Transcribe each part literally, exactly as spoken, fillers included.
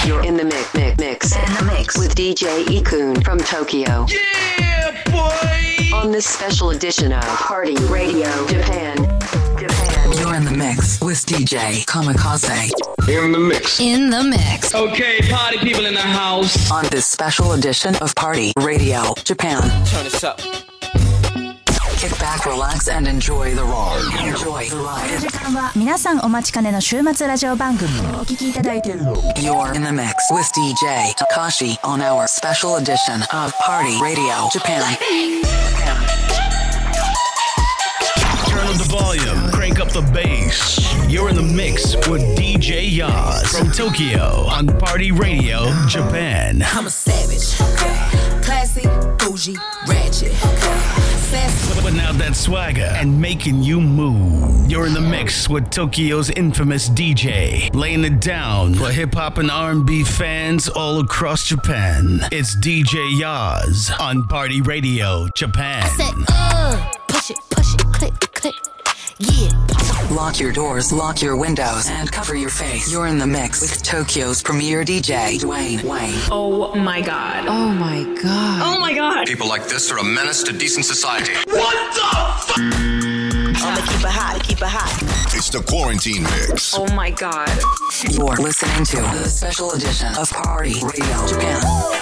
You're in the mix, mix, mix, in the mix with D J Ikun from Tokyo. Yeah, boy! On this special edition of Party Radio Japan. Japan. You're in the mix with D J Kamikaze. In the mix. In the mix. Okay, party people in the house. On this special edition of Party Radio Japan. Turn this up. Kick back, relax, and enjoy the ride. Enjoy the ride. 時間は皆さんお待ちかねの週末ラジオ番組をお聞きいただいている You're in the mix with D J Takashi on our special edition of Party Radio Japan. Turn up the volume, crank up the bass. You're in the mix with D J Yaz from Tokyo on Party Radio Japan. I'm a savage, classy, bougie, ratchet, sassy. Putting out that swagger and making you move. You're in the mix with Tokyo's infamous D J, laying it down for hip-hop and R and B fans all across Japan. It's D J Yaz on Party Radio Japan. I said, uh, push it, push it, click, click, yeah. Lock your doors, lock your windows, and cover your face. You're in the mix with Tokyo's premier D J, Dwayne Wayne. Oh my god. Oh my god. Oh my god. People like this are a menace to decent society. What the fuck? I'ma keep it hot, keep it hot. It's the Quarantine Mix. Oh my god. You're listening to the special edition of Party Radio Japan.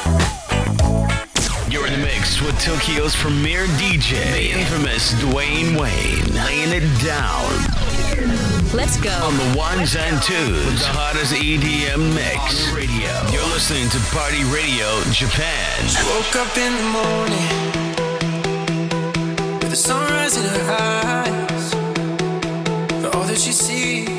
You're in the mix with Tokyo's premier D J, the infamous Dwayne Wayne, laying it down. Let's go. On the ones and twos, with the hottest E D M mix. On the radio. You're listening to Party Radio Japan. She woke up in the morning with the sunrise in her eyes. For all that she sees